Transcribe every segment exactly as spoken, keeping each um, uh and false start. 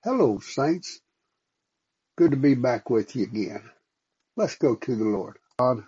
Hello, saints. Good to be back with you again. Let's go to the Lord. God,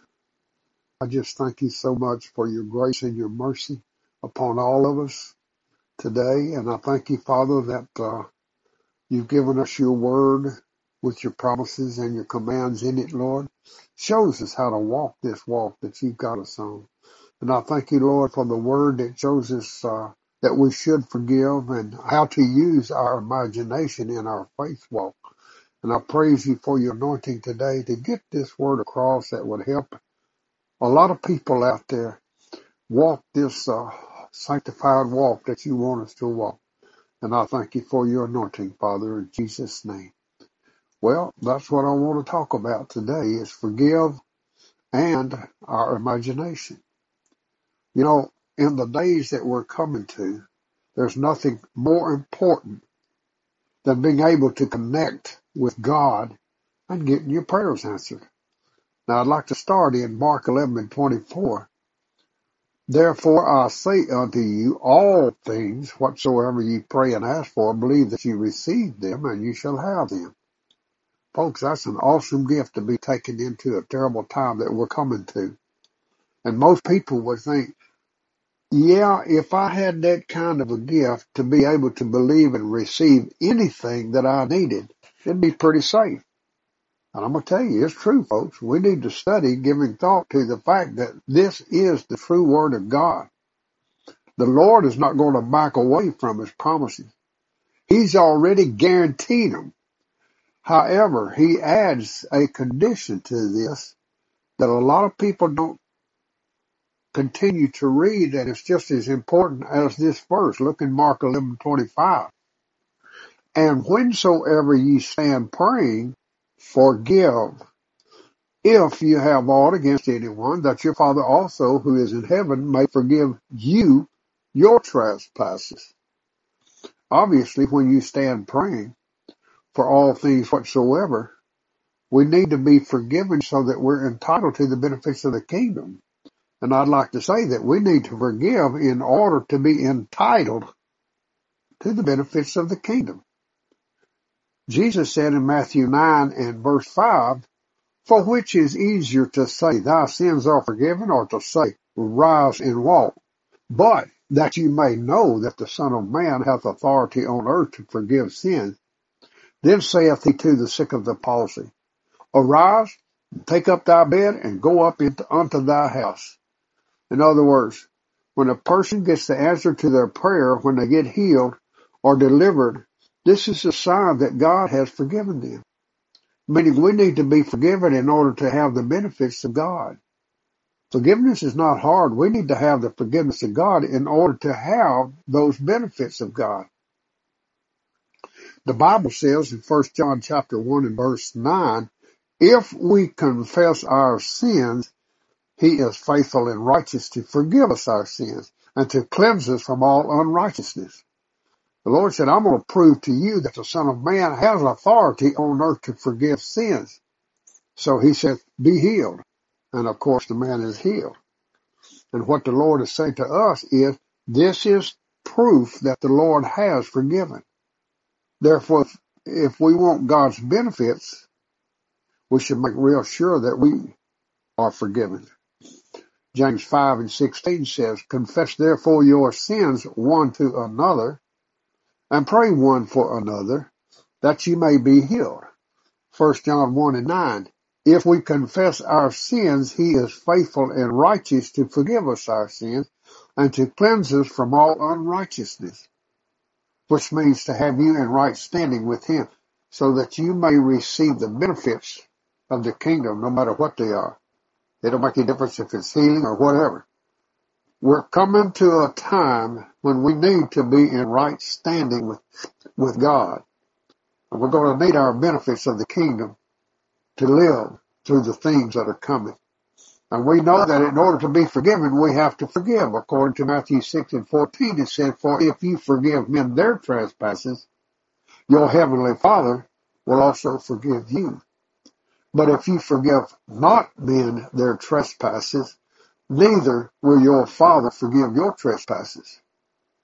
I just thank you so much for your grace and your mercy upon all of us today. And I thank you, Father, that uh, you've given us your word with your promises and your commands in it, Lord. Shows us how to walk this walk that you've got us on. And I thank you, Lord, for the word that shows us uh, that we should forgive and how to use our imagination in our faith walk. And I praise you for your anointing today to get this word across that would help a lot of people out there walk this uh, sanctified walk that you want us to walk. And I thank you for your anointing, Father, in Jesus' name. Well, that's what I want to talk about today is forgive and our imagination. You know, in the days that we're coming to, there's nothing more important than being able to connect with God and getting your prayers answered. Now I'd like to start in Mark eleven and twenty-four. Therefore I say unto you, all things whatsoever ye pray and ask for, believe that you receive them, and you shall have them. Folks, that's an awesome gift to be taken into a terrible time that we're coming to. And most people would think, yeah, if I had that kind of a gift to be able to believe and receive anything that I needed, it'd be pretty safe. And I'm going to tell you, it's true, folks. We need to study giving thought to the fact that this is the true word of God. The Lord is not going to back away from his promises. He's already guaranteed them. However, he adds a condition to this that a lot of people don't continue to read, and it's just as important as this verse. Look in Mark eleven twenty-five. And whensoever ye stand praying, forgive, if you have aught against anyone, that your Father also, who is in heaven, may forgive you your trespasses. Obviously, when you stand praying for all things whatsoever, we need to be forgiven so that we're entitled to the benefits of the kingdom. And I'd like to say that we need to forgive in order to be entitled to the benefits of the kingdom. Jesus said in Matthew nine and verse five, for which is easier to say, thy sins are forgiven, or to say, rise and walk? But that you may know that the Son of Man hath authority on earth to forgive sins. Then saith he to the sick of the palsy, arise, take up thy bed, and go up into, unto thy house. In other words, when a person gets the answer to their prayer, when they get healed or delivered, this is a sign that God has forgiven them. Meaning we need to be forgiven in order to have the benefits of God. Forgiveness is not hard. We need to have the forgiveness of God in order to have those benefits of God. The Bible says in First John chapter one and verse nine, if we confess our sins, he is faithful and righteous to forgive us our sins and to cleanse us from all unrighteousness. The Lord said, I'm going to prove to you that the Son of Man has authority on earth to forgive sins. So he said, be healed. And of course the man is healed. And what the Lord is saying to us is, this is proof that the Lord has forgiven. Therefore, if, if we want God's benefits, we should make real sure that we are forgiven. James five and sixteen says, confess therefore your sins one to another, and pray one for another, that you may be healed. First John one and nine, if we confess our sins, he is faithful and righteous to forgive us our sins, and to cleanse us from all unrighteousness, which means to have you in right standing with him, so that you may receive the benefits of the kingdom, no matter what they are. It don't make any difference if it's healing or whatever. We're coming to a time when we need to be in right standing with, with God. And we're going to need our benefits of the kingdom to live through the things that are coming. And we know that in order to be forgiven, we have to forgive. According to Matthew six and fourteen, it said, for if you forgive men their trespasses, your heavenly Father will also forgive you. But if you forgive not men their trespasses, neither will your Father forgive your trespasses.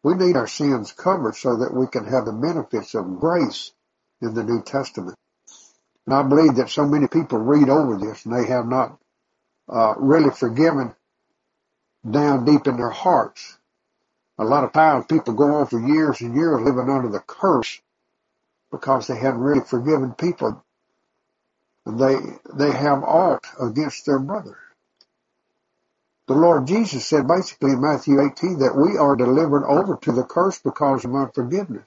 We need our sins covered so that we can have the benefits of grace in the New Testament. And I believe that so many people read over this and they have not uh, really forgiven down deep in their hearts. A lot of times people go on for years and years living under the curse because they haven't really forgiven people. And they, they have aught against their brother. The Lord Jesus said basically in Matthew eighteen that we are delivered over to the curse because of unforgiveness.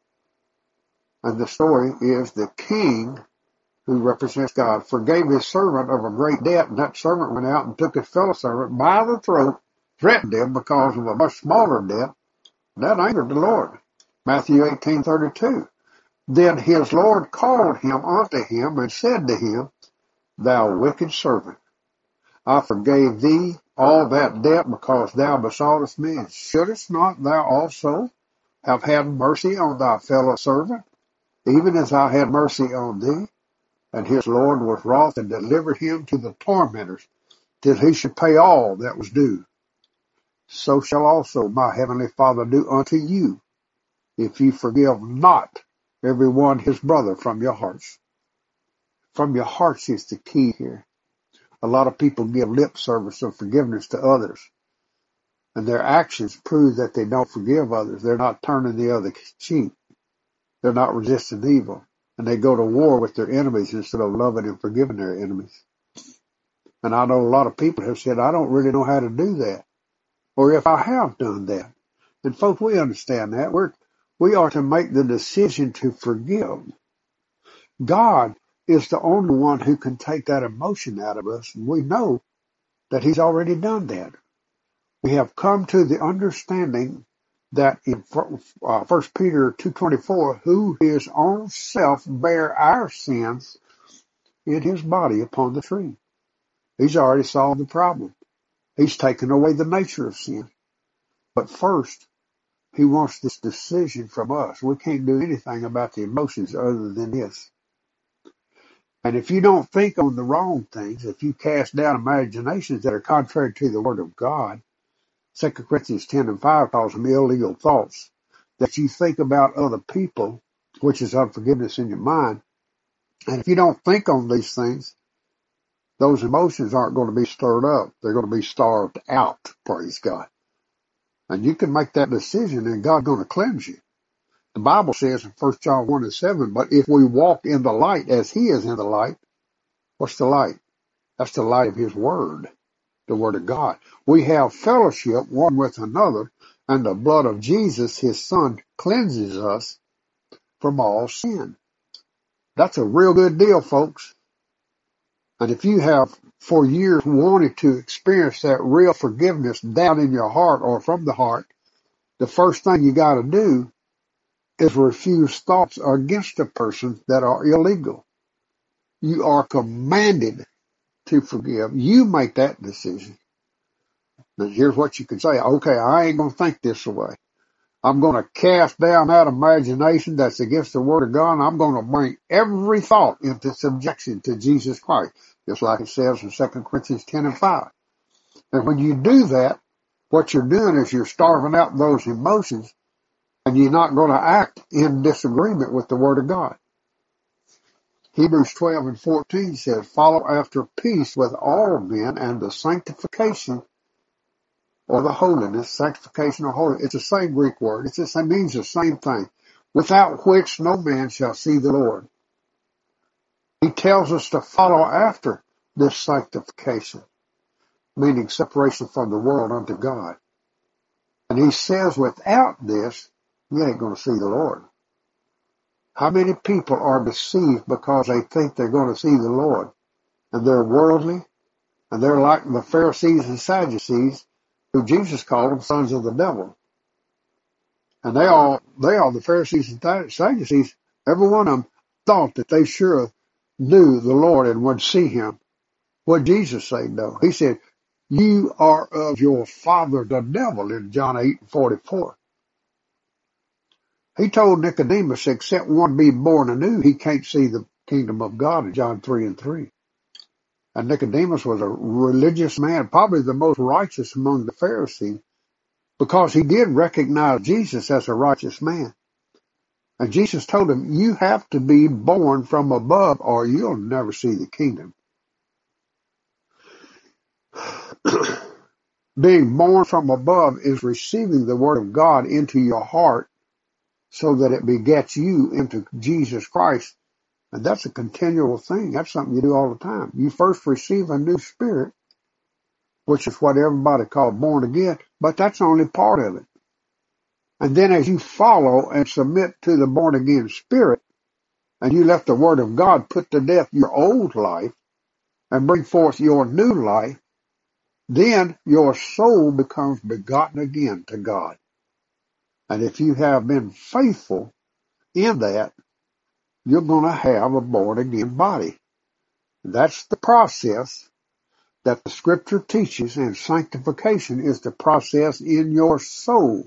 And the story is the king, who represents God, forgave his servant of a great debt, and that servant went out and took his fellow servant by the throat, threatened him because of a much smaller debt. That angered the Lord. Matthew eighteen thirty-two. Then his Lord called him unto him and said to him, Thou wicked servant, I forgave thee all that debt because thou besoughtest me, and shouldest not thou also have had mercy on thy fellow servant, even as I had mercy on thee? And his Lord was wroth and delivered him to the tormentors, till he should pay all that was due. So shall also my heavenly Father do unto you, if you forgive not every one his brother from your hearts. From your hearts is the key here. A lot of people give lip service of forgiveness to others, and their actions prove that they don't forgive others. They're not turning the other cheek. They're not resisting evil. And they go to war with their enemies instead of loving and forgiving their enemies. And I know a lot of people have said, I don't really know how to do that. Or if I have done that. And folks, we understand that. We're, we are to make the decision to forgive. God is the only one who can take that emotion out of us. And we know that he's already done that. We have come to the understanding that in uh, First Peter two twenty-four, who his own self bare our sins in his body upon the tree. He's already solved the problem. He's taken away the nature of sin. But first, he wants this decision from us. We can't do anything about the emotions other than this. And if you don't think on the wrong things, if you cast down imaginations that are contrary to the word of God, Second Corinthians ten and five calls them illegal thoughts, that you think about other people, which is unforgiveness in your mind. And if you don't think on these things, those emotions aren't going to be stirred up. They're going to be starved out, praise God. And you can make that decision and God's going to cleanse you. The Bible says in First John one and seven, but if we walk in the light as he is in the light, what's the light? That's the light of his word, the word of God. We have fellowship one with another, and the blood of Jesus, his son, cleanses us from all sin. That's a real good deal, folks. And if you have for years wanted to experience that real forgiveness down in your heart or from the heart, the first thing you got to do is refuse thoughts against a person that are illegal. You are commanded to forgive. You make that decision. Now here's what you can say. Okay, I ain't going to think this way. I'm going to cast down that imagination that's against the word of God, and I'm going to bring every thought into subjection to Jesus Christ, just like it says in Second Corinthians ten and five. And when you do that, what you're doing is you're starving out those emotions, and you're not going to act in disagreement with the word of God. Hebrews twelve and fourteen says, follow after peace with all men and the sanctification or the holiness, sanctification or holiness. It's the same Greek word. It's the same, means the same thing. Without which no man shall see the Lord. He tells us to follow after this sanctification, meaning separation from the world unto God. And he says without this, you ain't going to see the Lord. How many people are deceived because they think they're going to see the Lord? And they're worldly, and they're like the Pharisees and Sadducees, who Jesus called them sons of the devil. And they all, they all, the Pharisees and Sadducees, every one of them thought that they sure knew the Lord and would see him. What Jesus said, though? He said, you are of your father the devil in John eight and forty-four. He told Nicodemus, except one be born anew, he can't see the kingdom of God in John three and three. And Nicodemus was a religious man, probably the most righteous among the Pharisees, because he did recognize Jesus as a righteous man. And Jesus told him, you have to be born from above or you'll never see the kingdom. Being born from above is receiving the word of God into your heart so that it begets you into Jesus Christ. And that's a continual thing. That's something you do all the time. You first receive a new spirit, which is what everybody calls born again, but that's only part of it. And then as you follow and submit to the born again spirit, and you let the word of God put to death your old life and bring forth your new life, then your soul becomes begotten again to God. And if you have been faithful in that, you're going to have a born again body. That's the process that the scripture teaches, and sanctification is the process in your soul.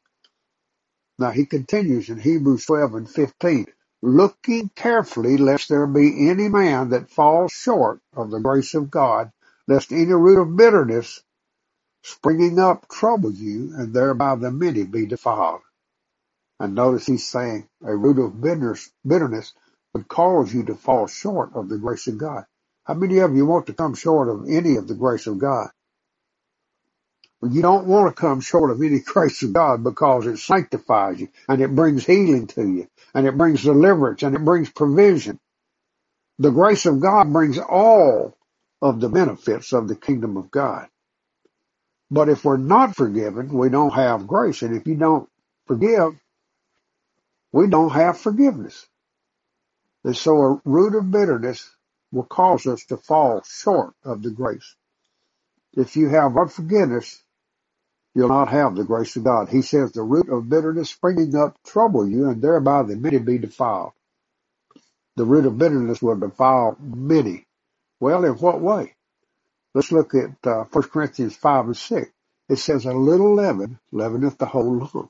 Now he continues in Hebrews twelve and fifteen, looking carefully lest there be any man that falls short of the grace of God, lest any root of bitterness springing up trouble you, and thereby the many be defiled. And notice he's saying a root of bitterness, bitterness would cause you to fall short of the grace of God. How many of you want to come short of any of the grace of God? Well, you don't want to come short of any grace of God because it sanctifies you and it brings healing to you and it brings deliverance and it brings provision. The grace of God brings all of the benefits of the kingdom of God. But if we're not forgiven, we don't have grace. And if you don't forgive, we don't have forgiveness. And so a root of bitterness will cause us to fall short of the grace. If you have unforgiveness, you'll not have the grace of God. He says the root of bitterness springing up trouble you, and thereby the many be defiled. The root of bitterness will defile many. Well, in what way? Let's look at uh, First Corinthians five and six. It says, a little leaven leaveneth the whole lump.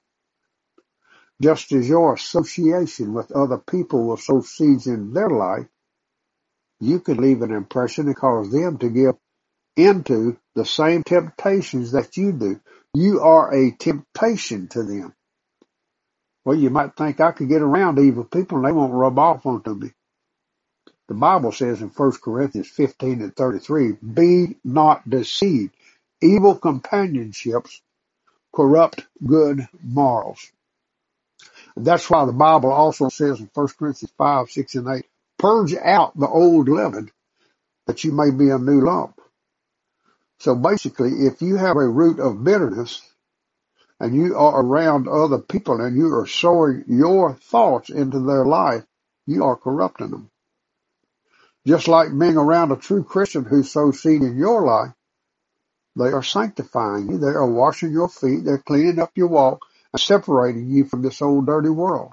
Just as your association with other people will sow seeds in their life, you could leave an impression and cause them to give into the same temptations that you do. You are a temptation to them. Well, you might think I could get around evil people and they won't rub off onto me. The Bible says in First Corinthians fifteen and thirty-three, be not deceived. Evil companionships corrupt good morals. And that's why the Bible also says in First Corinthians five, six, and eight, purge out the old leaven that you may be a new lump. So basically, if you have a root of bitterness and you are around other people and you are sowing your thoughts into their life, you are corrupting them. Just like being around a true Christian who sows seed in your life, they are sanctifying you. They are washing your feet. They're cleaning up your walk and separating you from this old dirty world.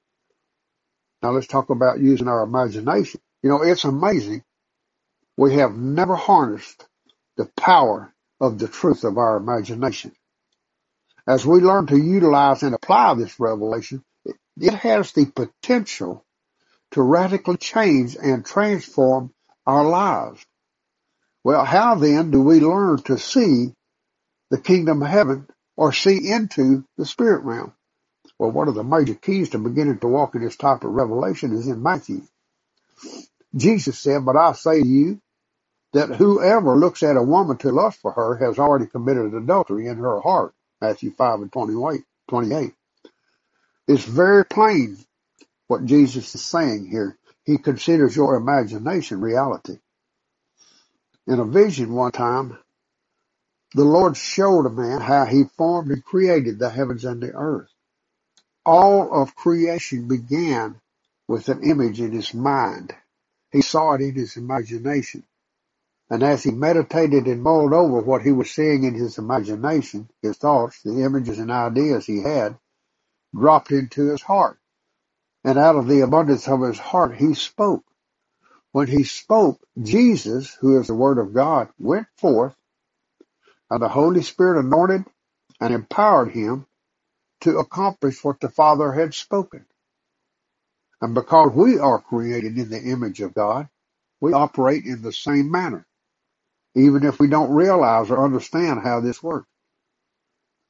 Now let's talk about using our imagination. You know, it's amazing. We have never harnessed the power of the truth of our imagination. As we learn to utilize and apply this revelation, it has the potential to radically change and transform our lives. Well, how then do we learn to see the kingdom of heaven or see into the spirit realm? Well, one of the major keys to beginning to walk in this type of revelation is in Matthew. Jesus said, but I say to you that whoever looks at a woman to lust for her has already committed adultery in her heart. Matthew five and twenty-eight. It's very plain what Jesus is saying here. He considers your imagination reality. In a vision one time, the Lord showed a man how he formed and created the heavens and the earth. All of creation began with an image in his mind. He saw it in his imagination. And as he meditated and mulled over what he was seeing in his imagination, his thoughts, the images and ideas he had, dropped into his heart. And out of the abundance of his heart, he spoke. When he spoke, Jesus, who is the Word of God, went forth, and the Holy Spirit anointed and empowered him to accomplish what the Father had spoken. And because we are created in the image of God, we operate in the same manner, even if we don't realize or understand how this works.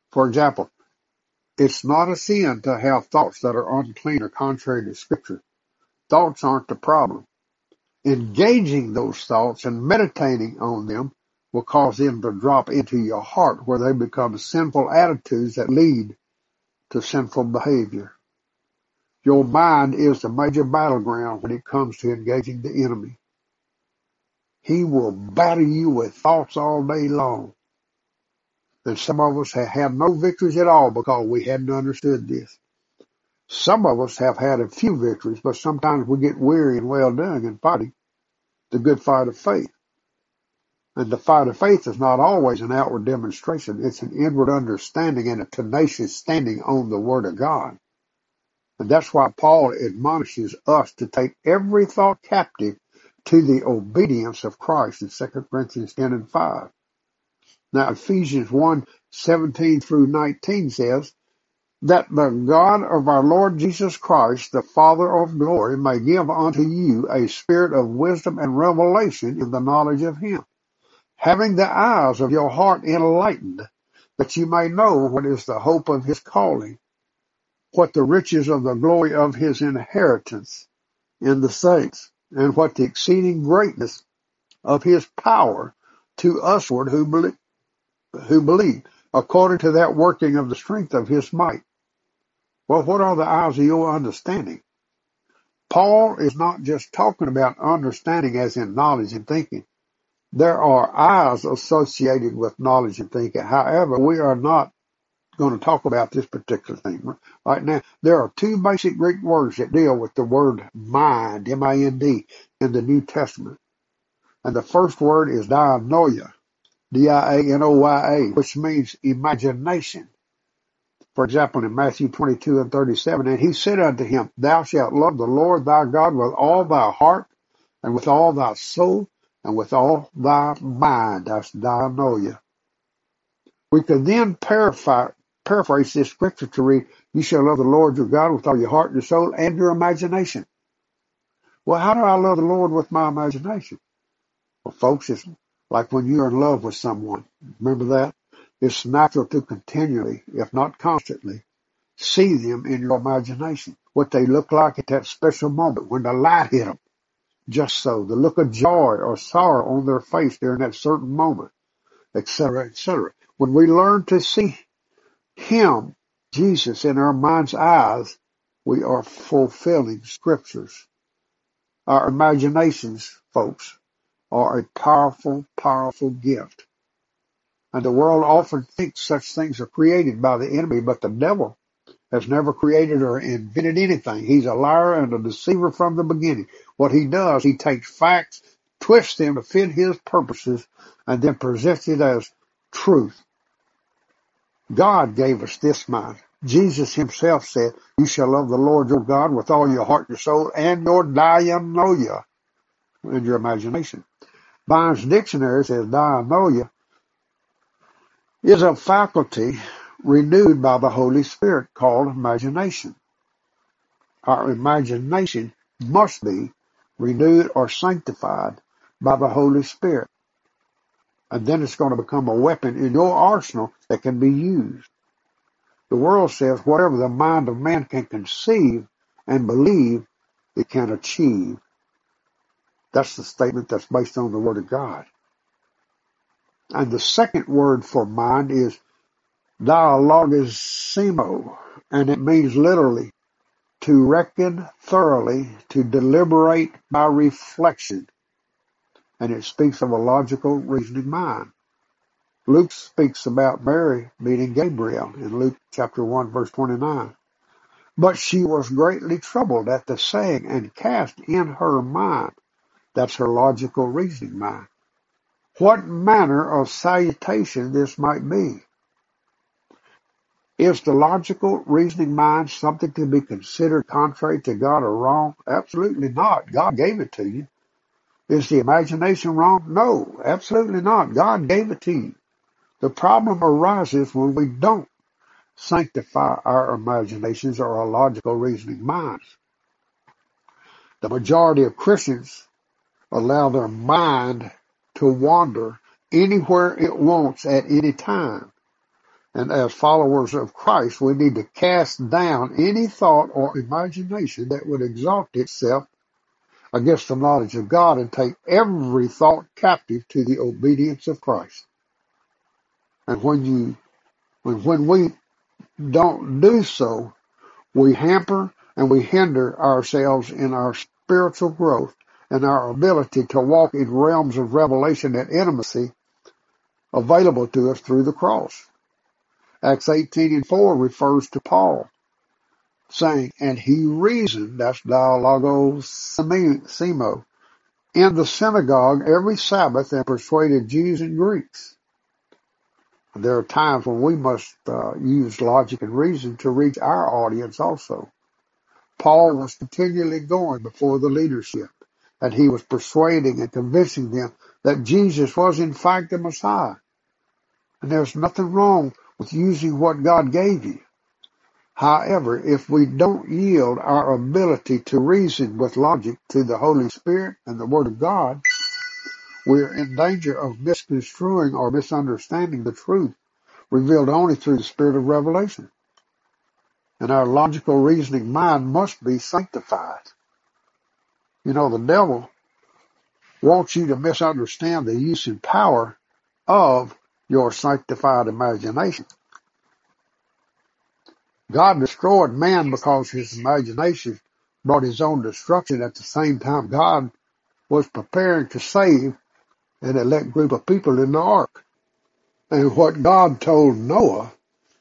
For example, it's not a sin to have thoughts that are unclean or contrary to Scripture. Thoughts aren't the problem. Engaging those thoughts and meditating on them will cause them to drop into your heart, where they become sinful attitudes that lead to sinful behavior. Your mind is the major battleground when it comes to engaging the enemy. He will batter you with thoughts all day long. And some of us have had no victories at all because we hadn't understood this. Some of us have had a few victories, but sometimes we get weary and well done in fighting the good fight of faith. And the fight of faith is not always an outward demonstration. It's an inward understanding and a tenacious standing on the Word of God. And that's why Paul admonishes us to take every thought captive to the obedience of Christ in Second Corinthians ten and five. Now Ephesians one, seventeen through nineteen says, that the God of our Lord Jesus Christ, the Father of glory, may give unto you a spirit of wisdom and revelation in the knowledge of him, having the eyes of your heart enlightened, that you may know what is the hope of his calling, what the riches of the glory of his inheritance in the saints, and what the exceeding greatness of his power to usward who believe, who believe, according to that working of the strength of his might. Well, what are the eyes of your understanding? Paul is not just talking about understanding as in knowledge and thinking. There are eyes associated with knowledge and thinking. However, we are not going to talk about this particular thing right now. There are two basic Greek words that deal with the word mind, M I N D, in the New Testament. And the first word is dianoia, D I A N O Y A, which means imagination. For example, in Matthew twenty-two and thirty-seven, and he said unto him, thou shalt love the Lord thy God with all thy heart, and with all thy soul, and with all thy mind. That's dianoia. We could then paraphrase, paraphrase this scripture to read, you shall love the Lord your God with all your heart, your soul, and your imagination. Well, how do I love the Lord with my imagination? Well, folks, it's like when you're in love with someone. Remember that? It's natural to continually, if not constantly, see them in your imagination, what they look like at that special moment when the light hit them. Just so, the look of joy or sorrow on their face during that certain moment, et cetera, et cetera. When we learn to see him, Jesus, in our mind's eyes, we are fulfilling scriptures. Our imaginations, folks, are a powerful, powerful gift. And the world often thinks such things are created by the enemy, but the devil has never created or invented anything. He's a liar and a deceiver from the beginning. What he does, he takes facts, twists them to fit his purposes, and then presents it as truth. God gave us this mind. Jesus himself said, you shall love the Lord your God with all your heart, your soul, and your dianoia, in your imagination. Vine's dictionary says dianoia is a faculty renewed by the Holy Spirit called imagination. Our imagination must be renewed or sanctified by the Holy Spirit. And then it's going to become a weapon in your arsenal that can be used. The world says whatever the mind of man can conceive and believe, it can achieve. That's the statement that's based on the Word of God. And the second word for mind is dialogisimo, and it means literally to reckon thoroughly, to deliberate by reflection. And it speaks of a logical, reasoning mind. Luke speaks about Mary meeting Gabriel in Luke chapter one, verse twenty-nine. But she was greatly troubled at the saying and cast in her mind, that's her logical, reasoning mind, what manner of salutation this might be. Is the logical, reasoning mind something to be considered contrary to God or wrong? Absolutely not. God gave it to you. Is the imagination wrong? No, absolutely not. God gave it to you. The problem arises when we don't sanctify our imaginations or our logical, reasoning minds. The majority of Christians allow their mind to wander anywhere it wants at any time. And as followers of Christ, we need to cast down any thought or imagination that would exalt itself against the knowledge of God and take every thought captive to the obedience of Christ. And when you, when, when we don't do so, we hamper and we hinder ourselves in our spiritual growth and our ability to walk in realms of revelation and intimacy available to us through the cross. Acts eighteen and four refers to Paul saying, and he reasoned, that's dialogos semo, in the synagogue every Sabbath and persuaded Jews and Greeks. There are times when we must uh, use logic and reason to reach our audience also. Paul was continually going before the leadership, and he was persuading and convincing them that Jesus was in fact the Messiah. And there's nothing wrong with using what God gave you. However, if we don't yield our ability to reason with logic to the Holy Spirit and the Word of God, we're in danger of misconstruing or misunderstanding the truth revealed only through the Spirit of revelation. And our logical reasoning mind must be sanctified. You know, the devil wants you to misunderstand the use and power of your sanctified imagination. God destroyed man because his imagination brought his own destruction. At the same time, God was preparing to save an elect group of people in the ark. And what God told Noah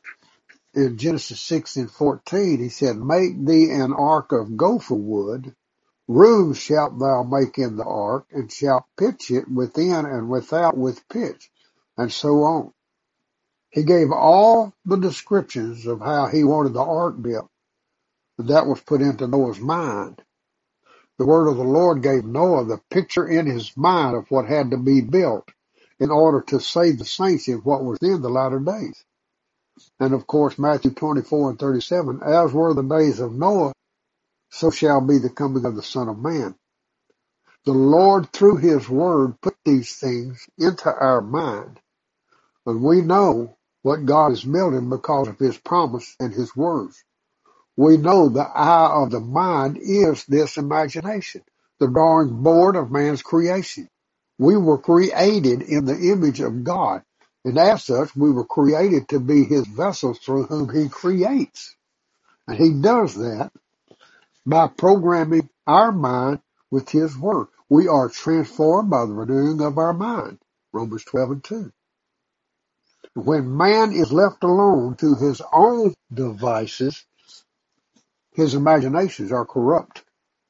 in Genesis six and fourteen, he said, make thee an ark of gopher wood, rooms shalt thou make in the ark, and shalt pitch it within and without with pitch, and so on. He gave all the descriptions of how he wanted the ark built. That was put into Noah's mind. The word of the Lord gave Noah the picture in his mind of what had to be built in order to save the saints in what was in the latter days. And of course, Matthew twenty-four and thirty-seven, as were the days of Noah, so shall be the coming of the Son of Man. The Lord, through his word, put these things into our mind. And we know what God is building because of his promise and his words. We know the eye of the mind is this imagination, the drawing board of man's creation. We were created in the image of God, and as such, we were created to be his vessels through whom he creates. And he does that by programming our mind with his word. We are transformed by the renewing of our mind, Romans twelve and two. When man is left alone to his own devices, his imaginations are corrupt.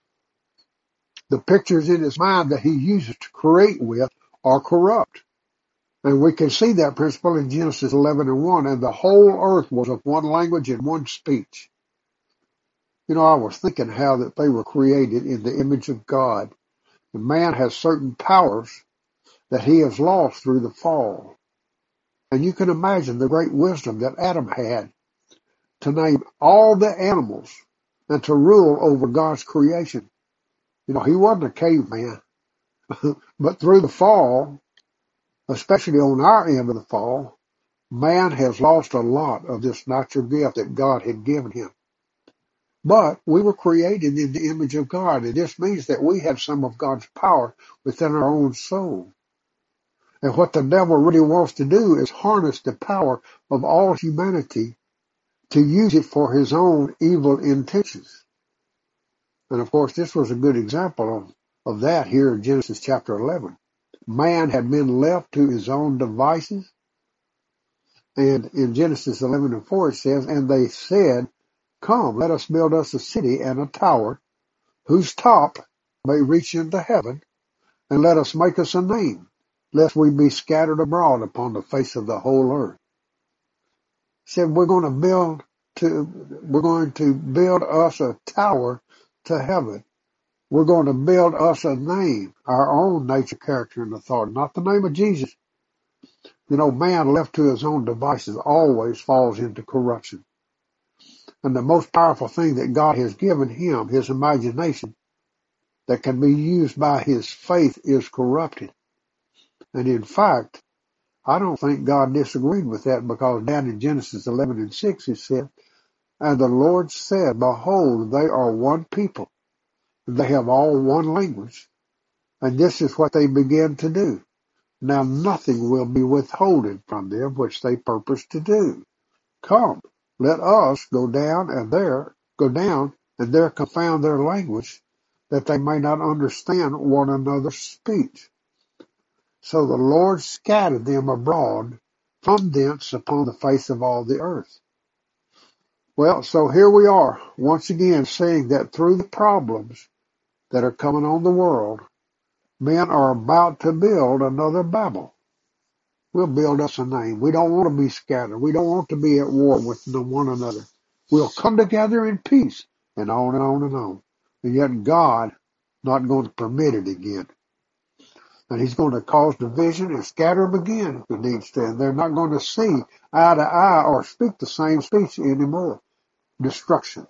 The pictures in his mind that he uses to create with are corrupt. And we can see that principle in Genesis eleven and one, and the whole earth was of one language and one speech. You know, I was thinking how that they were created in the image of God. And man has certain powers that he has lost through the fall. And you can imagine the great wisdom that Adam had to name all the animals and to rule over God's creation. You know, he wasn't a caveman, but through the fall, especially on our end of the fall, man has lost a lot of this natural gift that God had given him. But we were created in the image of God, and this means that we have some of God's power within our own soul. And what the devil really wants to do is harness the power of all humanity to use it for his own evil intentions. And of course, this was a good example of, of that here in Genesis chapter eleven. Man had been left to his own devices. And in Genesis eleven and four it says, and they said, come, let us build us a city and a tower, whose top may reach into heaven, and let us make us a name, lest we be scattered abroad upon the face of the whole earth. Said we're going to build to we're going to build us a tower to heaven. We're going to build us a name, our own nature, character, and authority, not the name of Jesus. You know, man left to his own devices always falls into corruption. And the most powerful thing that God has given him, his imagination, that can be used by his faith, is corrupted. And in fact, I don't think God disagreed with that, because down in Genesis eleven and six it said, and the Lord said, behold, they are one people, and they have all one language, and this is what they began to do. Now nothing will be withholden from them which they purpose to do. Come, let us go down and there, go down and there confound their language, that they may not understand one another's speech. So the Lord scattered them abroad from thence upon the face of all the earth. Well, so here we are, once again, seeing that through the problems that are coming on the world, men are about to build another Babel. We'll build us a name. We don't want to be scattered. We don't want to be at war with one another. We'll come together in peace, and on and on and on. And yet God not going to permit it again. And he's going to cause division and scatter them again if it needs to. And they're not going to see eye to eye or speak the same speech anymore. Destruction.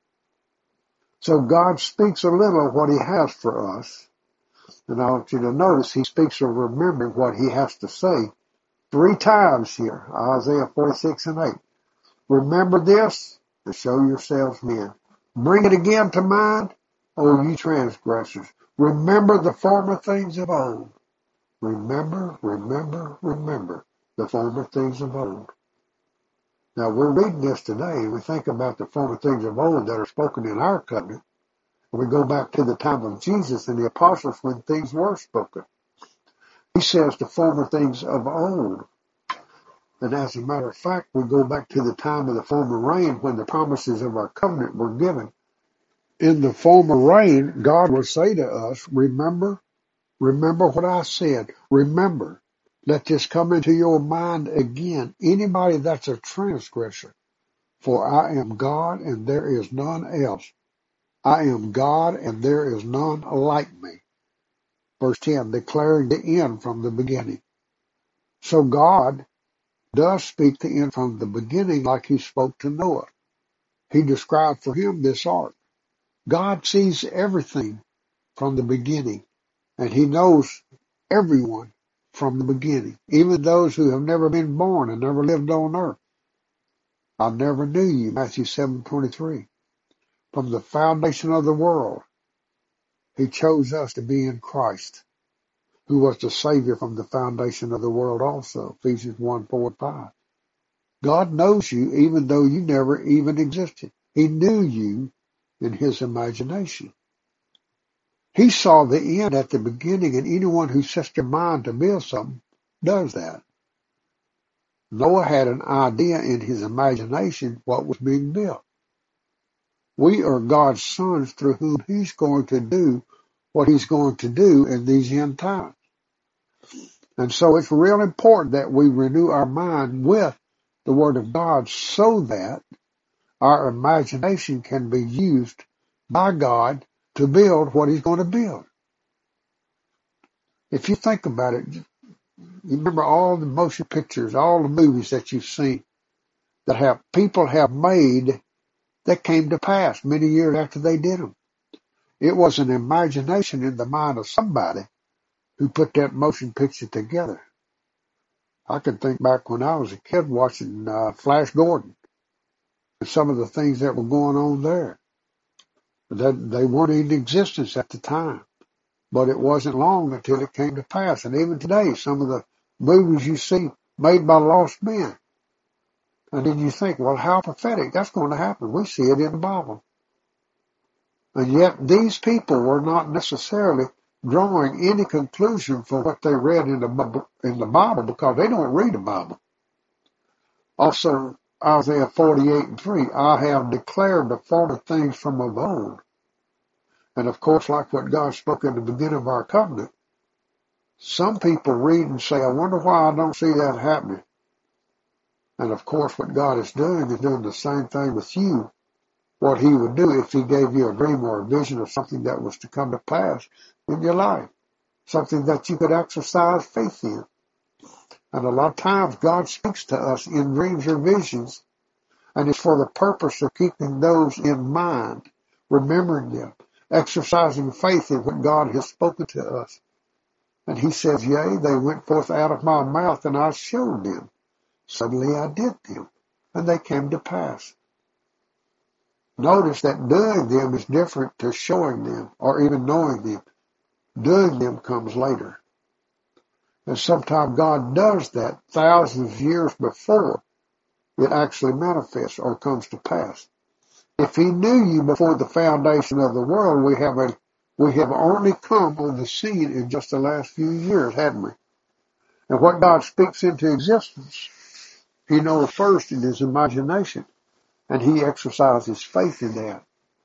So God speaks a little of what he has for us. And I want you to notice he speaks of remembering what he has to say three times here. Isaiah forty-six and eight. Remember this and show yourselves men. Bring it again to mind, O ye transgressors. Remember the former things of old. Remember, remember, remember the former things of old. Now we're reading this today, and we think about the former things of old that are spoken in our covenant. And we go back to the time of Jesus and the apostles when things were spoken. He says the former things of old. And as a matter of fact, we go back to the time of the former rain when the promises of our covenant were given. In the former rain, God will say to us, remember, remember what I said. Remember, let this come into your mind again. Anybody that's a transgressor, for I am God and there is none else. I am God and there is none like me. Verse ten, declaring the end from the beginning. So God does speak the end from the beginning like he spoke to Noah. He described for him this ark. God sees everything from the beginning, and he knows everyone from the beginning, even those who have never been born and never lived on earth. I never knew you, Matthew seven twenty-three. From the foundation of the world, he chose us to be in Christ, who was the Savior from the foundation of the world also, Ephesians one, four, and five. God knows you even though you never even existed. He knew you in his imagination. He saw the end at the beginning, and anyone who sets their mind to build something does that. Noah had an idea in his imagination what was being built. We are God's sons through whom he's going to do what he's going to do in these end times. And so it's real important that we renew our mind with the Word of God so that our imagination can be used by God to build what he's going to build. If you think about it, you remember all the motion pictures, all the movies that you've seen that have people have made that came to pass many years after they did them. It was an imagination in the mind of somebody who put that motion picture together. I can think back when I was a kid watching uh, Flash Gordon and some of the things that were going on there. That they weren't in existence at the time, but it wasn't long until it came to pass. And even today, some of the movies you see made by lost men. And then you think, well, how prophetic? That's going to happen. We see it in the Bible. And yet these people were not necessarily drawing any conclusion from what they read in the, in the Bible, because they don't read the Bible. Also, Isaiah forty-eight and three, I have declared the former things from of old. And of course, like what God spoke in the beginning of our covenant, some people read and say, I wonder why I don't see that happening. And of course, what God is doing is doing the same thing with you, what he would do if he gave you a dream or a vision of something that was to come to pass in your life, something that you could exercise faith in. And a lot of times God speaks to us in dreams or visions, and it's for the purpose of keeping those in mind, remembering them, exercising faith in what God has spoken to us. And he says, yea, they went forth out of my mouth, and I showed them. Suddenly I did them, and they came to pass. Notice that doing them is different to showing them, or even knowing them. Doing them comes later. And sometimes God does that thousands of years before it actually manifests or comes to pass. If he knew you before the foundation of the world, we have a, we have only come on the scene in just the last few years, hadn't we? And what God speaks into existence, he knows first in his imagination, and he exercises faith in that.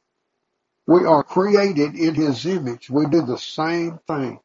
We are created in his image. We do the same thing.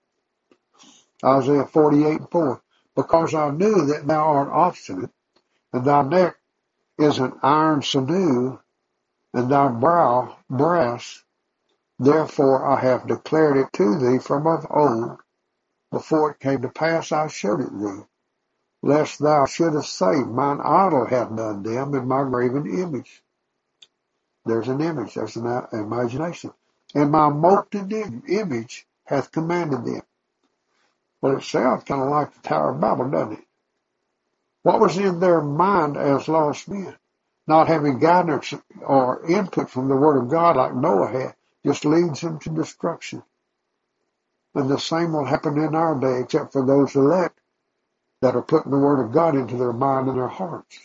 Isaiah forty-eight and four. Because I knew that thou art obstinate, and thy neck is an iron sinew, and thy brow brass, therefore I have declared it to thee from of old. Before it came to pass, I showed it thee, lest thou shouldest say, mine idol hath done them in my graven image. There's an image, there's an imagination. And my molten image hath commanded them. Well, it sounds kind of like the Tower of Babel, doesn't it? What was in their mind as lost men? Not having guidance or input from the Word of God like Noah had just leads them to destruction. And the same will happen in our day, except for those elect that are putting the Word of God into their mind and their hearts.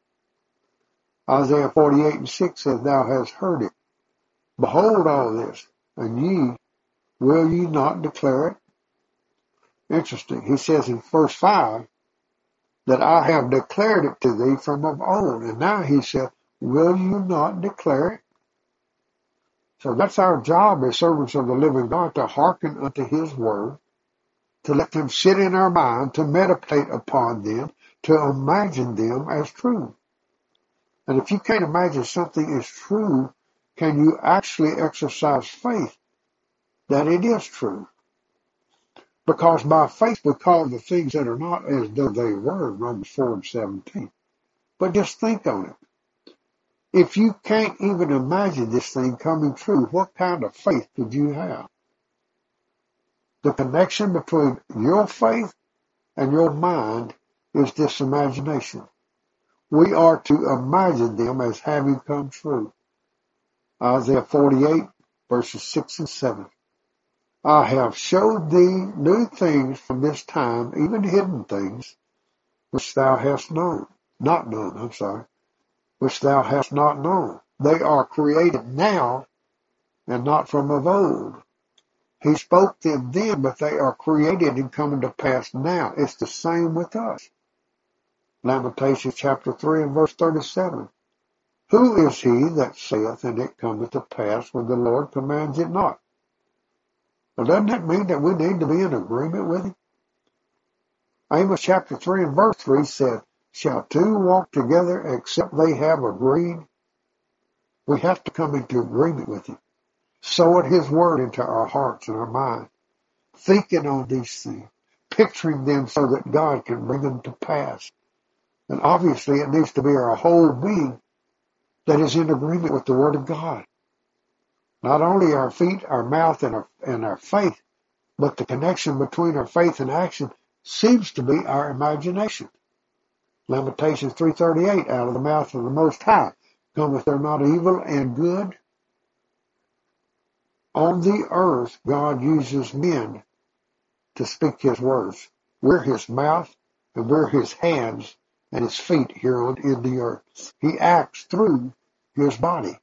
Isaiah forty-eight and six says, thou hast heard it. Behold all this, and ye, will ye not declare it? Interesting. He says in verse five that I have declared it to thee from of old. And now he said, will you not declare it? So that's our job as servants of the living God, to hearken unto his word, to let them sit in our mind, to meditate upon them, to imagine them as true. And if you can't imagine something is true, can you actually exercise faith that it is true? Because by faith we call the things that are not as though they were, Romans four and seventeen. But just think on it. If you can't even imagine this thing coming true, what kind of faith could you have? The connection between your faith and your mind is this imagination. We are to imagine them as having come true. Isaiah forty-eight, verses six and seven. I have showed thee new things from this time, even hidden things, which thou hast known. Not known, I'm sorry. Which thou hast not known. They are created now and not from of old. He spoke them then, but they are created and coming to pass now. It's the same with us. Lamentations chapter three and verse thirty-seven. Who is he that saith, and it cometh to pass when the Lord commands it not? Well, doesn't that mean that we need to be in agreement with him? Amos chapter three and verse three said, shall two walk together except they have agreed? We have to come into agreement with him. Sowing his word into our hearts and our mind. Thinking on these things. Picturing them so that God can bring them to pass. And obviously it needs to be our whole being that is in agreement with the word of God. Not only our feet, our mouth, and our, and our faith, but the connection between our faith and action seems to be our imagination. Lamentations three thirty-eight, out of the mouth of the Most High cometh there not evil and good? On the earth, God uses men to speak his words. We're his mouth, and we're his hands and his feet here on in the earth. He acts through his body.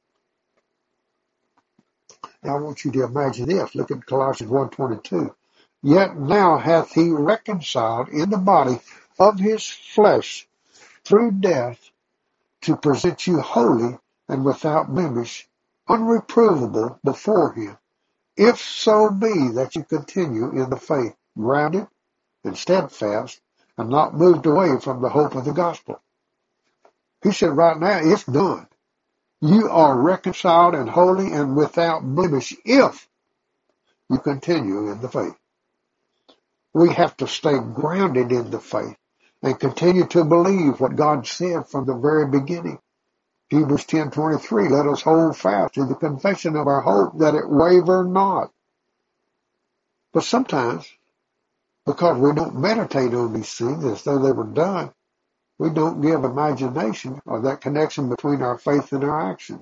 Now I want you to imagine this. Look at Colossians one twenty-two. Yet now hath he reconciled in the body of his flesh through death to present you holy and without blemish, unreprovable before him. If so be that you continue in the faith, grounded and steadfast, and not moved away from the hope of the gospel. He said right now, it's done. You are reconciled and holy and without blemish if you continue in the faith. We have to stay grounded in the faith and continue to believe what God said from the very beginning. Hebrews ten twenty-three, let us hold fast to the confession of our hope that it waver not. But sometimes because we don't meditate on these things as though they were done. We don't give imagination or that connection between our faith and our action.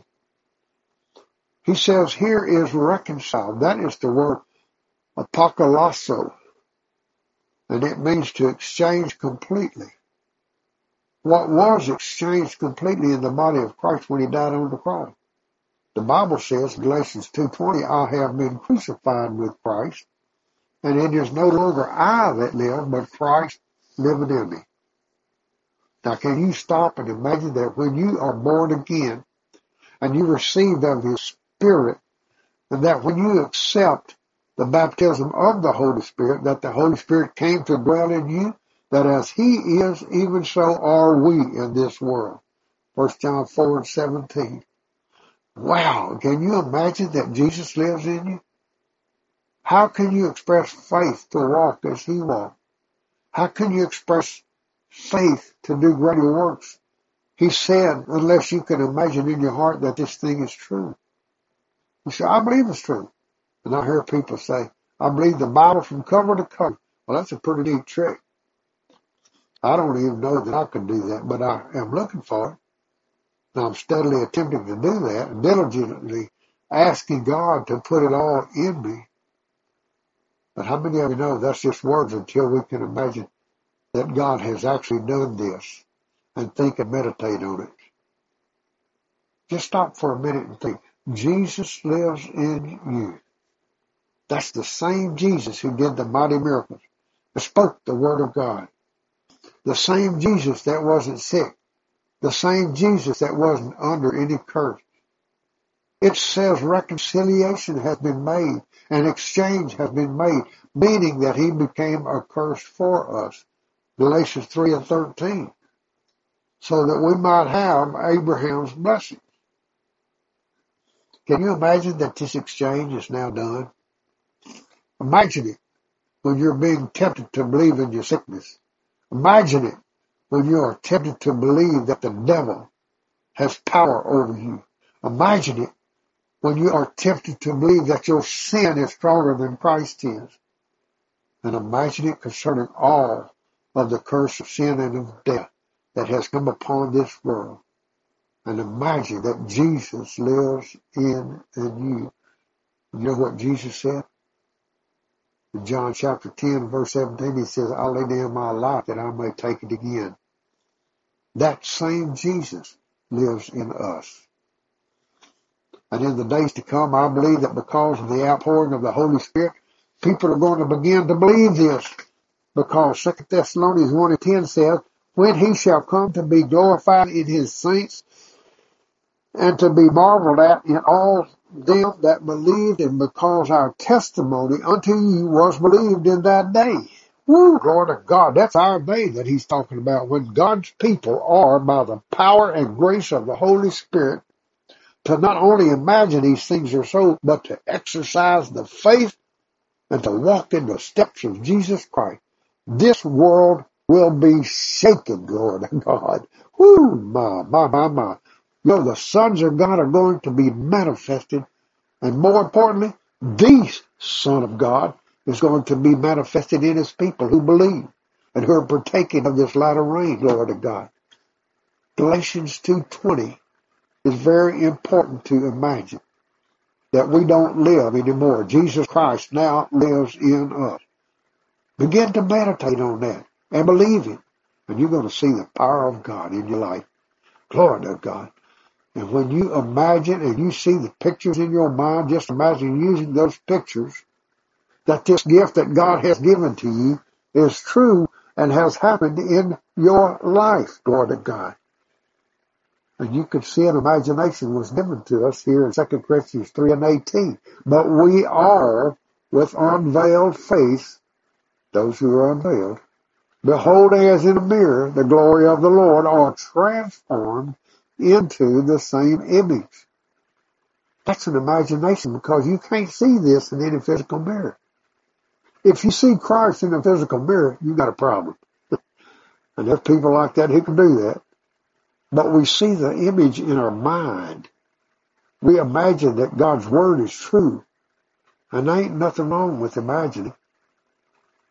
He says here is reconciled. That is the word apokalasso, and it means to exchange completely. What was exchanged completely in the body of Christ when he died on the cross? The Bible says, Galatians two twenty, I have been crucified with Christ, and it is no longer I that live, but Christ living in me. Now, can you stop and imagine that when you are born again and you receive of His Spirit, and that when you accept the baptism of the Holy Spirit, that the Holy Spirit came to dwell in you, that as He is, even so are we in this world. First John four and seventeen. Wow, can you imagine that Jesus lives in you? How can you express faith to walk as He walked? How can you express faith to do greater works? He said, unless you can imagine in your heart that this thing is true. You say, I believe it's true. And I hear people say, I believe the Bible from cover to cover. Well, that's a pretty neat trick. I don't even know that I can do that, but I am looking for it. And I'm steadily attempting to do that, and diligently asking God to put it all in me. But how many of you know that's just words until we can imagine that God has actually done this and think and meditate on it? Just stop for a minute and think. Jesus lives in you. That's the same Jesus who did the mighty miracles, that spoke the word of God. The same Jesus that wasn't sick. The same Jesus that wasn't under any curse. It says reconciliation has been made, and exchange has been made, meaning that He became a curse for us. Galatians three and thirteen. So that we might have Abraham's blessing. Can you imagine that this exchange is now done? Imagine it when you're being tempted to believe in your sickness. Imagine it when you are tempted to believe that the devil has power over you. Imagine it when you are tempted to believe that your sin is stronger than Christ is. And imagine it concerning all of the curse of sin and of death that has come upon this world. And imagine that Jesus lives in and you. You know what Jesus said? In John chapter ten, verse seventeen, He says, I'll lay down my life that I may take it again. That same Jesus lives in us. And in the days to come, I believe that because of the outpouring of the Holy Spirit, people are going to begin to believe this. Because Second Thessalonians one and ten says, when He shall come to be glorified in His saints, and to be marveled at in all them that believed, and because our testimony unto you was believed in that day. Woo, Lord of God, that's our day that He's talking about, when God's people are, by the power and grace of the Holy Spirit, to not only imagine these things are so, but to exercise the faith and to walk in the steps of Jesus Christ. This world will be shaken, Lord of God. Woo, my, my, my, my. You know, the sons of God are going to be manifested, and more importantly, the Son of God is going to be manifested in His people who believe and who are partaking of this latter rain, Lord of God. Galatians two twenty is very important to imagine that we don't live anymore. Jesus Christ now lives in us. Begin to meditate on that and believe it, and you're going to see the power of God in your life. Glory to God. And when you imagine and you see the pictures in your mind, just imagine using those pictures, that this gift that God has given to you is true and has happened in your life. Glory to God. And you could see an imagination was given to us here in Second Corinthians three and eighteen. But we all, with unveiled face, those who are unveiled, beholding as in a mirror the glory of the Lord, are transformed into the same image. That's an imagination, because you can't see this in any physical mirror. If you see Christ in a physical mirror, you got a problem. And there's people like that who can do that. But we see the image in our mind. We imagine that God's word is true. And there ain't nothing wrong with imagining.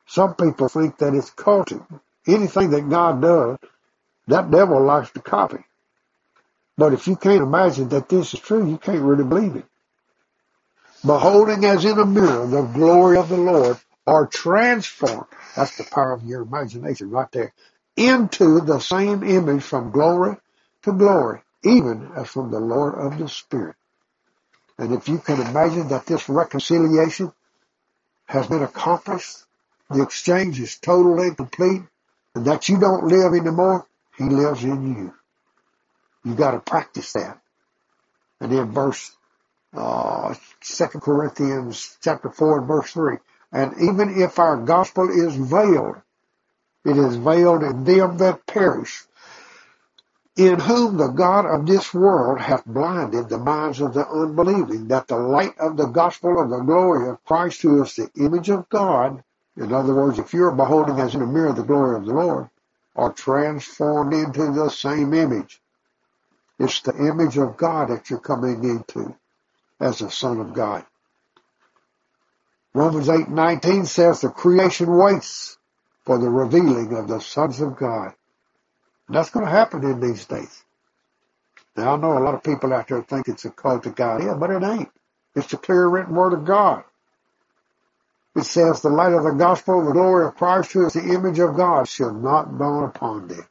Some people think that it's cultic. Anything that God does, that devil likes to copy. But if you can't imagine that this is true, you can't really believe it. Beholding as in a mirror the glory of the Lord, are transformed. That's the power of your imagination right there. Into the same image from glory to glory, even as from the Lord of the Spirit. And if you can imagine that this reconciliation has been accomplished, the exchange is total and complete, and that you don't live anymore, he lives in you. You got to practice that. And then verse uh, Second Corinthians chapter four and verse three. And even if our gospel is veiled, it is veiled in them that perish, in whom the God of this world hath blinded the minds of the unbelieving, that the light of the gospel of the glory of Christ, who is the image of God, in other words, if you're beholding as in a mirror the glory of the Lord, are transformed into the same image. It's the image of God that you're coming into as a son of God. Romans eight nineteen says the creation waits for the revealing of the sons of God. And that's going to happen in these days. Now, I know a lot of people out there think it's a cultic idea, but it ain't. It's the clear written word of God. It says, the light of the gospel, the glory of Christ, who is the image of God, shall not dawn upon them.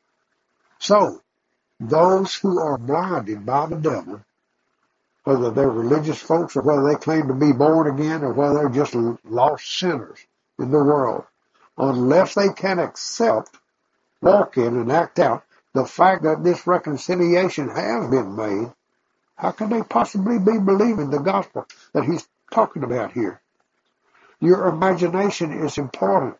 So, those who are blinded by the devil, whether they're religious folks or whether they claim to be born again or whether they're just lost sinners in the world, unless they can accept, walk in, and act out the fact that this reconciliation has been made, how can they possibly be believing the gospel that he's talking about here? Your imagination is important.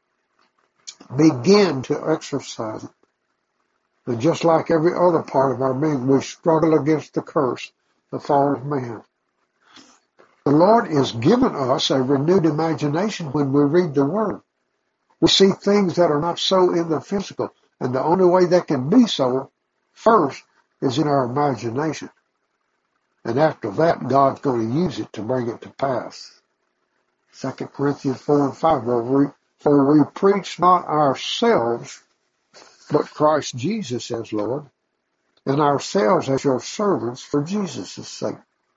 Begin to exercise it. And just like every other part of our being, we struggle against the curse, the fall of man. The Lord is giving us a renewed imagination when we read the Word. We see things that are not so in the physical, and the only way that can be so, first, is in our imagination. And after that, God's going to use it to bring it to pass. Second Corinthians four and five, for we, for we preach not ourselves, but Christ Jesus as Lord, and ourselves as your servants for Jesus' sake.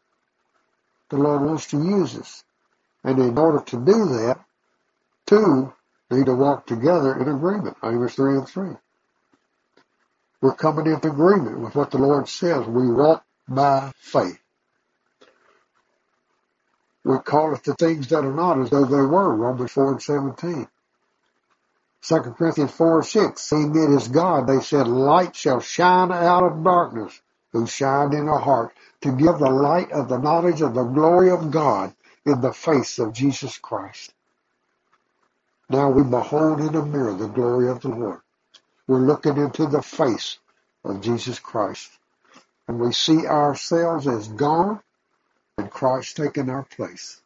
The Lord wants to use us. And in order to do that, two need to walk together in agreement. Amos three and three. We're coming into agreement with what the Lord says. We walk by faith. We call it the things that are not as though they were. Romans four and seventeen. Second Corinthians four and six. Seeing it is God, they said, light shall shine out of darkness, who shined in our heart, to give the light of the knowledge of the glory of God in the face of Jesus Christ. Now we behold in a mirror the glory of the Lord. We're looking into the face of Jesus Christ. And we see ourselves as gone and Christ taking our place.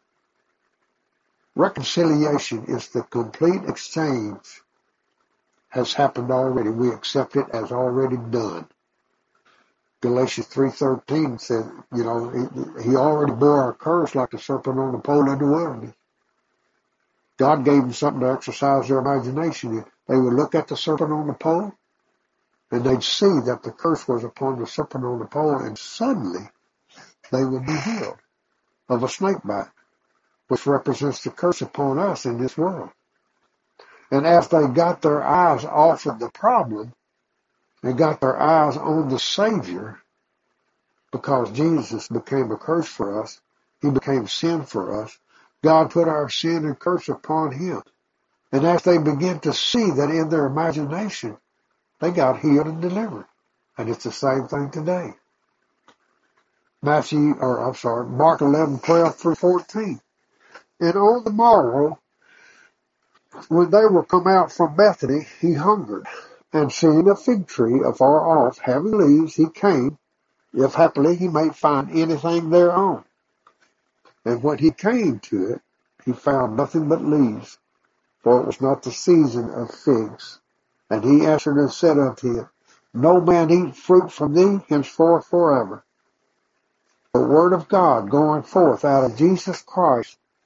Reconciliation is the complete exchange. Has happened already. We accept it as already done. Galatians three thirteen said, you know, he, he already bore our curse like the serpent on the pole in the wilderness. God gave them something to exercise their imagination. They would look at the serpent on the pole, and they'd see that the curse was upon the serpent on the pole, and suddenly they would be healed of a snake bite, which represents the curse upon us in this world. And as they got their eyes off of the problem, they got their eyes on the Savior, because Jesus became a curse for us. He became sin for us. God put our sin and curse upon him. And as they begin to see that in their imagination, they got healed and delivered. And it's the same thing today. Matthew, or I'm sorry, Mark eleven, twelve through fourteen. And on the morrow, when they were come out from Bethany, he hungered. And seeing a fig tree afar off, having leaves, he came, if happily he might find anything thereon. And when he came to it, he found nothing but leaves, for it was not the season of figs. And he answered and said unto him, no man eat fruit from thee henceforth forever. The word of God going forth out of Jesus Christ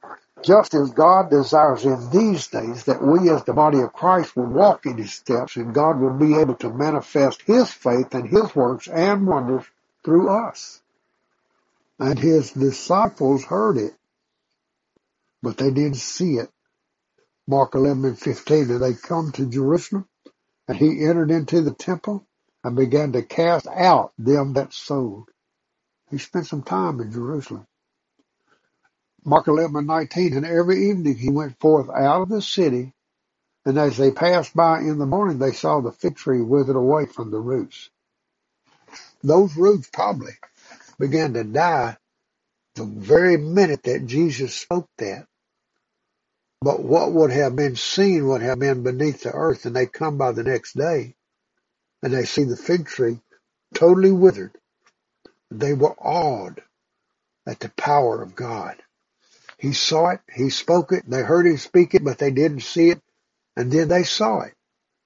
Just as God desires in these days that we as the body of Christ will walk in his steps, and God will be able to manifest his faith and his works and wonders through us. And his disciples heard it, but they didn't see it. Mark eleven and fifteen, and they come to Jerusalem, and he entered into the temple and began to cast out them that sold. He spent some time in Jerusalem. Mark eleven and nineteen, and every evening he went forth out of the city, and as they passed by in the morning, they saw the fig tree withered away from the roots. Those roots probably began to die the very minute that Jesus spoke that. But what would have been seen would have been beneath the earth, and they come by the next day, and they see the fig tree totally withered. They were awed at the power of God. He saw it, he spoke it, they heard him speak it, but they didn't see it, and then they saw it.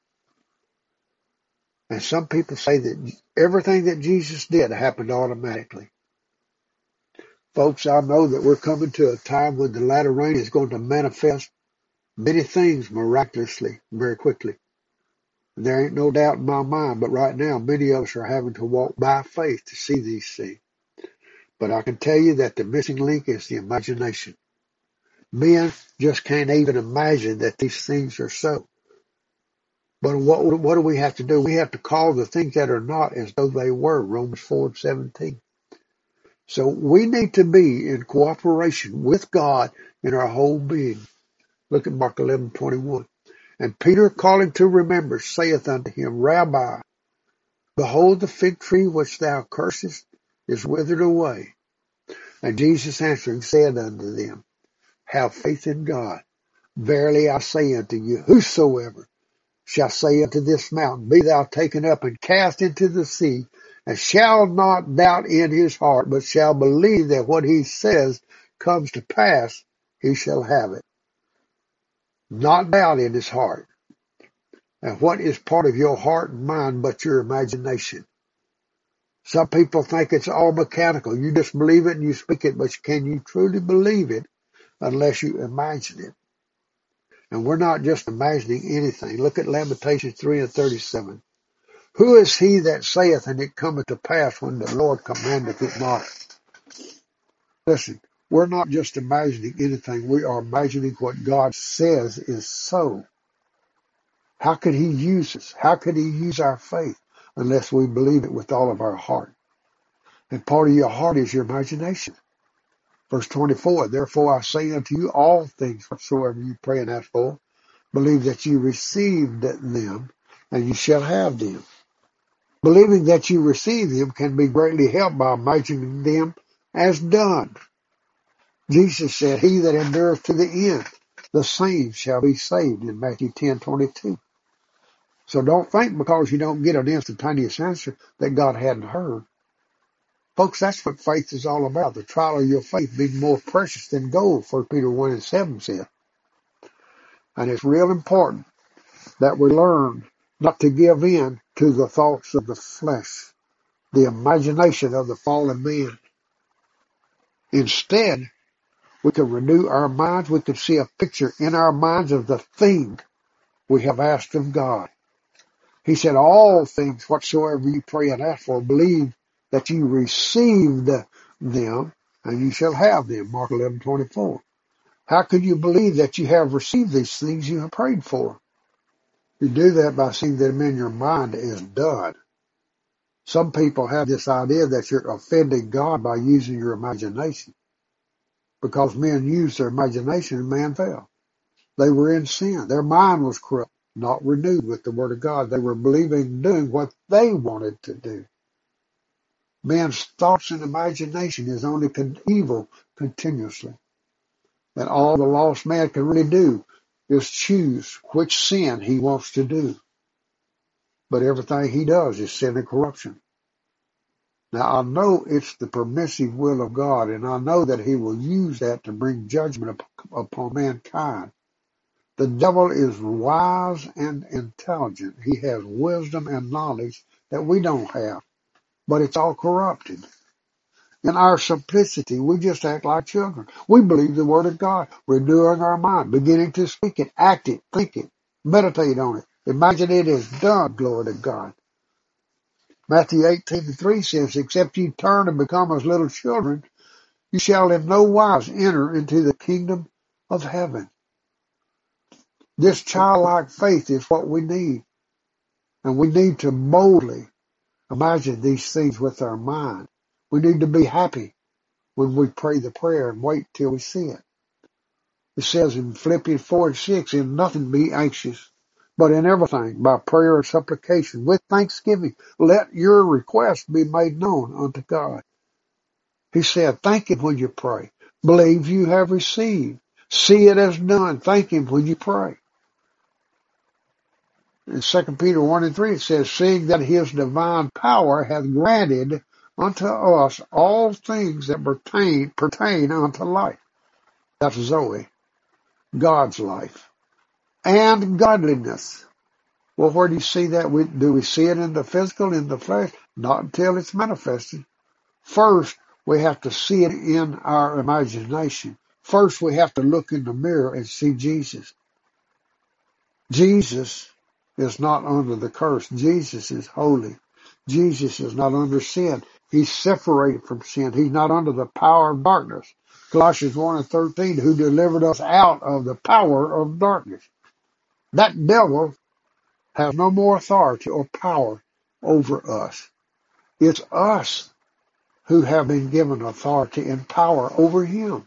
And some people say that everything that Jesus did happened automatically. Folks, I know that we're coming to a time when the latter rain is going to manifest many things miraculously, very quickly. There ain't no doubt in my mind, but right now many of us are having to walk by faith to see these things. But I can tell you that the missing link is the imagination. Men just can't even imagine that these things are so. But what what do we have to do? We have to call the things that are not as though they were, Romans four and seventeen. So we need to be in cooperation with God in our whole being. Look at Mark eleven twenty-one. And Peter, calling to remembrance, saith unto him, Rabbi, behold, the fig tree which thou cursest is withered away. And Jesus answering said unto them, have faith in God. Verily I say unto you, whosoever shall say unto this mountain, be thou taken up and cast into the sea, and shall not doubt in his heart, but shall believe that what he says comes to pass, he shall have it. Not doubt in his heart. And what is part of your heart and mind but your imagination? Some people think it's all mechanical. You just believe it and you speak it, but can you truly believe it unless you imagine it? And we're not just imagining anything. Look at Lamentations three and thirty-seven. Who is he that saith, and it cometh to pass when the Lord commandeth it not? Listen, we're not just imagining anything. We are imagining what God says is so. How could he use us? How could he use our faith unless we believe it with all of our heart? And part of your heart is your imagination. Verse twenty-four, therefore I say unto you all things whatsoever you pray and ask for, believe that you received them, and you shall have them. Believing that you receive them can be greatly helped by imagining them as done. Jesus said, he that endureth to the end, the same shall be saved in Matthew ten twenty-two. So don't think because you don't get an instantaneous answer that God hadn't heard. Folks, that's what faith is all about. The trial of your faith being more precious than gold, First Peter one and seven said. And it's real important that we learn not to give in to the thoughts of the flesh, the imagination of the fallen man. Instead, we can renew our minds. We can see a picture in our minds of the thing we have asked of God. He said, all things whatsoever you pray and ask for, believe that you received them, and you shall have them. Mark eleven twenty-four. How could you believe that you have received these things you have prayed for? You do that by seeing them in your mind as done. Some people have this idea that you're offending God by using your imagination. Because men used their imagination and man fell. They were in sin. Their mind was corrupt, not renewed with the word of God. They were believing and doing what they wanted to do. Man's thoughts and imagination is only con- evil continuously. And all the lost man can really do is choose which sin he wants to do. But everything he does is sin and corruption. Now, I know it's the permissive will of God, and I know that he will use that to bring judgment up, upon mankind. The devil is wise and intelligent. He has wisdom and knowledge that we don't have, but it's all corrupted. In our simplicity, we just act like children. We believe the Word of God, renewing our mind, beginning to speak it, act it, think it, meditate on it. Imagine it is done, glory to God. Matthew eighteen and three says, except you turn and become as little children, you shall in no wise enter into the kingdom of heaven. This childlike faith is what we need. And we need to boldly imagine these things with our mind. We need to be happy when we pray the prayer and wait till we see it. It says in Philippians four and six, in nothing be anxious, but in everything, by prayer and supplication, with thanksgiving, let your requests be made known unto God. He said, thank Him when you pray. Believe you have received. See it as done. Thank Him when you pray. In Second Peter one and three, it says, seeing that His divine power hath granted unto us all things that pertain, pertain unto life. That's Zoe, God's life. And godliness. Well, where do you see that? We, do we see it in the physical, in the flesh? Not until it's manifested. First, we have to see it in our imagination. First, we have to look in the mirror and see Jesus. Jesus is not under the curse. Jesus is holy. Jesus is not under sin. He's separated from sin. He's not under the power of darkness. Colossians one and thirteen, who delivered us out of the power of darkness. That devil has no more authority or power over us. It's us who have been given authority and power over him.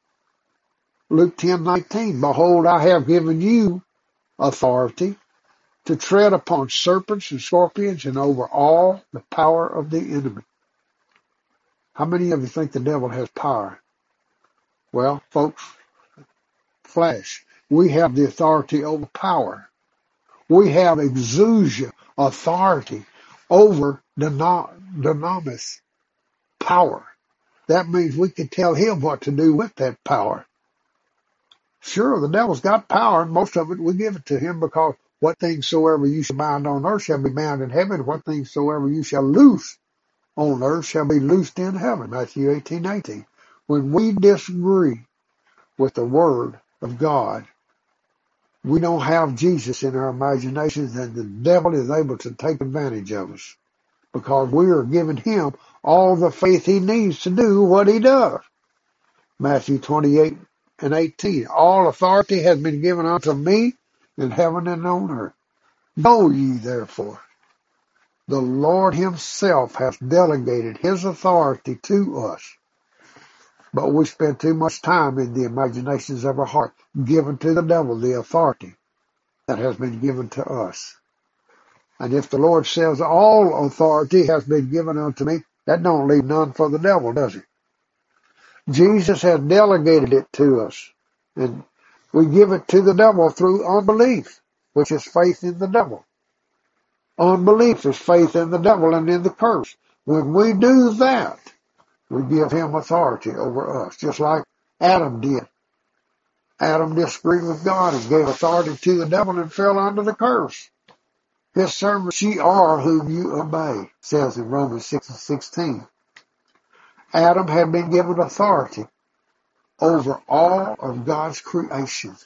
Luke ten nineteen, behold, I have given you authority to tread upon serpents and scorpions and over all the power of the enemy. How many of you think the devil has power? Well, folks, flash. We have the authority over power. We have exousia, authority over dunamis, power. That means we can tell him what to do with that power. Sure, the devil's got power, and most of it we give it to him, because what things soever you shall bind on earth shall be bound in heaven. What things soever you shall loose on earth shall be loosed in heaven. Matthew eighteen eighteen. When we disagree with the word of God, we don't have Jesus in our imaginations, and the devil is able to take advantage of us, because we are giving him all the faith he needs to do what he does. Matthew twenty-eight and eighteen. All authority has been given unto me in heaven and on earth. Know ye therefore, the Lord himself has delegated his authority to us. But we spend too much time in the imaginations of our heart, giving to the devil the authority that has been given to us. And if the Lord says all authority has been given unto me, that don't leave none for the devil, does it? Jesus has delegated it to us. And we give it to the devil through unbelief, which is faith in the devil. Unbelief is faith in the devil and in the curse. When we do that, we give him authority over us, just like Adam did. Adam disagreed with God and gave authority to the devil and fell under the curse. His servants ye are whom you obey, says in Romans six and sixteen. Adam had been given authority over all of God's creations.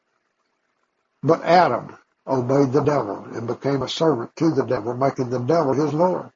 But Adam obeyed the devil and became a servant to the devil, making the devil his Lord.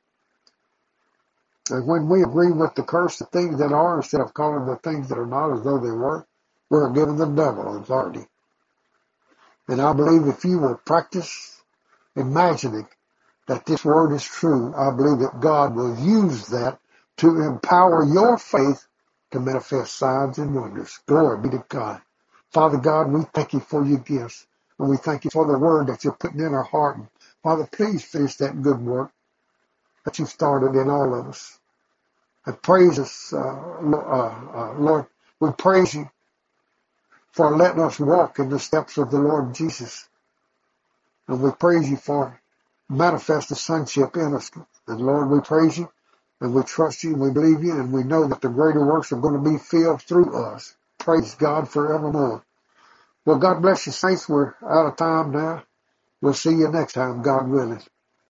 And when we agree with the curse, the things that are, instead of calling the things that are not as though they were, we're giving the devil authority. And I believe if you will practice imagining that this word is true, I believe that God will use that to empower your faith to manifest signs and wonders. Glory be to God. Father God, we thank you for your gifts, and we thank you for the word that you're putting in our heart. And Father, please finish that good work that you started in all of us. And praise us, uh, uh, uh, Lord, we praise you for letting us walk in the steps of the Lord Jesus. And we praise you for manifesting sonship in us. And Lord, we praise you, and we trust you, and we believe you, and we know that the greater works are going to be filled through us. Praise God forevermore. Well, God bless you, saints. We're out of time now. We'll see you next time, God willing.